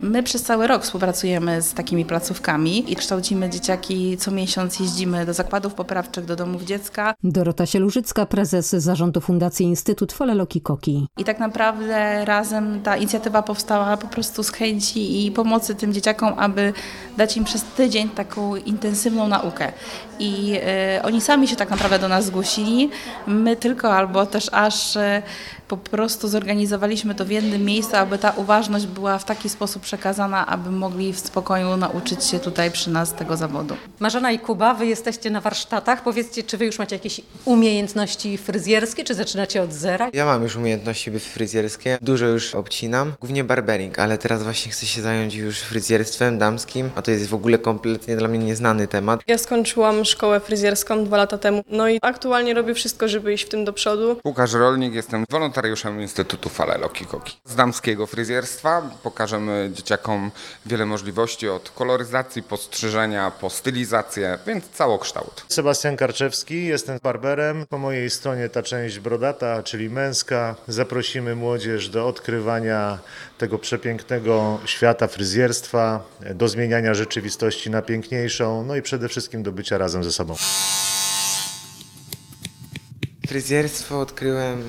My przez cały rok współpracujemy z takimi placówkami i kształcimy dzieciaki. Co miesiąc jeździmy do zakładów poprawczych, do domów dziecka. Dorota Sielużycka, prezes zarządu Fundacji Instytut Faleloko Koki. I tak naprawdę razem ta inicjatywa powstała po prostu z chęci i pomocy tym dzieciakom, aby dać im przez tydzień taką intensywną naukę. I oni sami się tak naprawdę do nas zgłosili. My tylko albo też aż po prostu zorganizowaliśmy to w jednym miejscu, aby ta uważność była w taki sposób przekazana, aby mogli w spokoju nauczyć się tutaj przy nas tego zawodu. Marzena i Kuba, wy jesteście na warsztatach. Powiedzcie, czy wy już macie jakieś umiejętności fryzjerskie, czy zaczynacie od zera? Ja mam już umiejętności fryzjerskie, dużo już obcinam, głównie barbering, ale teraz właśnie chcę się zająć już fryzjerstwem damskim, a to jest w ogóle kompletnie dla mnie nieznany temat. Ja skończyłam szkołę fryzjerską 2 lata temu, no i aktualnie robię wszystko, żeby iść w tym do przodu. Łukasz Rolnik, jestem wolontariuszem Instytutu Faleloko Koki. Z damskiego fryzjerstwa pokażemy dzieciakom wiele możliwości od koloryzacji, postrzyżenia, po stylizację, więc całokształt. Sebastian Karczewski, jestem barberem. Po mojej stronie ta część brodata, czyli męska. Zaprosimy młodzież do odkrywania tego przepięknego świata fryzjerstwa, do zmieniania rzeczywistości na piękniejszą, no i przede wszystkim do bycia razem ze sobą. Fryzjerstwo odkryłem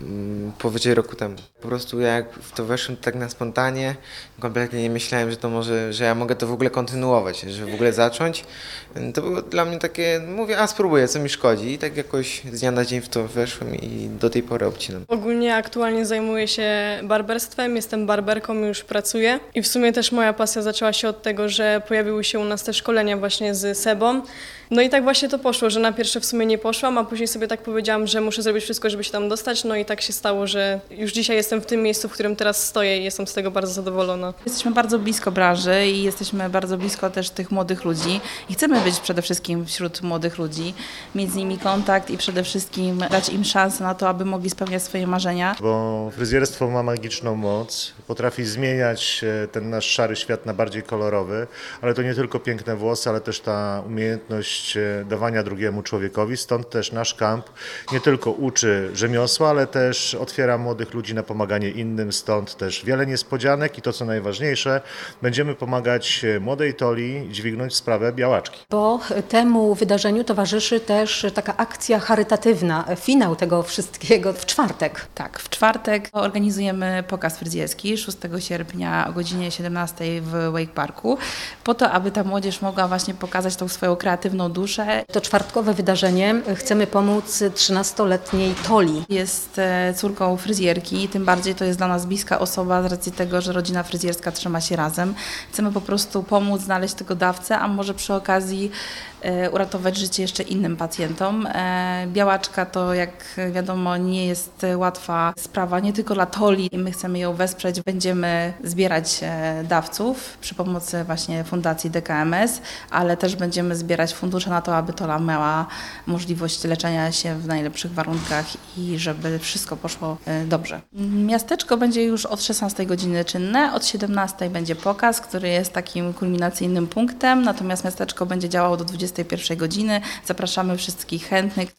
powyżej roku temu. Po prostu jak w to weszłem tak na spontanie, kompletnie nie myślałem, że to może, że ja mogę to w ogóle kontynuować, że w ogóle zacząć. To było dla mnie takie, mówię, spróbuję, co mi szkodzi. I tak jakoś z dnia na dzień w to weszłem i do tej pory obcinam. Ogólnie aktualnie zajmuję się barberstwem, jestem barberką, już pracuję i w sumie też moja pasja zaczęła się od tego, że pojawiły się u nas te szkolenia właśnie z Sebą. No i tak właśnie to poszło, że na pierwsze w sumie nie poszłam, a później sobie tak powiedziałam, że muszę zrobić wszystko, żeby się tam dostać, no i tak się stało, że już dzisiaj jestem w tym miejscu, w którym teraz stoję i jestem z tego bardzo zadowolona. Jesteśmy bardzo blisko branży i jesteśmy bardzo blisko też tych młodych ludzi i chcemy być przede wszystkim wśród młodych ludzi, mieć z nimi kontakt i przede wszystkim dać im szansę na to, aby mogli spełniać swoje marzenia. Bo fryzjerstwo ma magiczną moc, potrafi zmieniać ten nasz szary świat na bardziej kolorowy, ale to nie tylko piękne włosy, ale też ta umiejętność dawania drugiemu człowiekowi. Stąd też nasz kamp nie tylko uczy rzemiosła, ale też otwiera młodych ludzi na pomaganie innym. Stąd też wiele niespodzianek i to, co najważniejsze, będziemy pomagać młodej Toli dźwignąć sprawę białaczki. Bo temu wydarzeniu towarzyszy też taka akcja charytatywna, finał tego wszystkiego w czwartek. Tak, w czwartek organizujemy pokaz fryzjerski 6 sierpnia o godzinie 17 w Wake Parku, po to, aby ta młodzież mogła właśnie pokazać tą swoją kreatywną duszę. To czwartkowe wydarzenie chcemy pomóc 13-letniej Toli. Jest córką fryzjerki, tym bardziej to jest dla nas bliska osoba z racji tego, że rodzina fryzjerska trzyma się razem. Chcemy po prostu pomóc znaleźć tego dawcę, a może przy okazji uratować życie jeszcze innym pacjentom. Białaczka to, jak wiadomo, nie jest łatwa sprawa, nie tylko dla Toli. My chcemy ją wesprzeć. Będziemy zbierać dawców przy pomocy właśnie Fundacji DKMS, ale też będziemy zbierać fundusze na to, aby Tola miała możliwość leczenia się w najlepszych warunkach i żeby wszystko poszło dobrze. Miasteczko będzie już od 16 godziny czynne, od 17 będzie pokaz, który jest takim kulminacyjnym punktem, natomiast miasteczko będzie działało do 21 godziny. Zapraszamy wszystkich chętnych.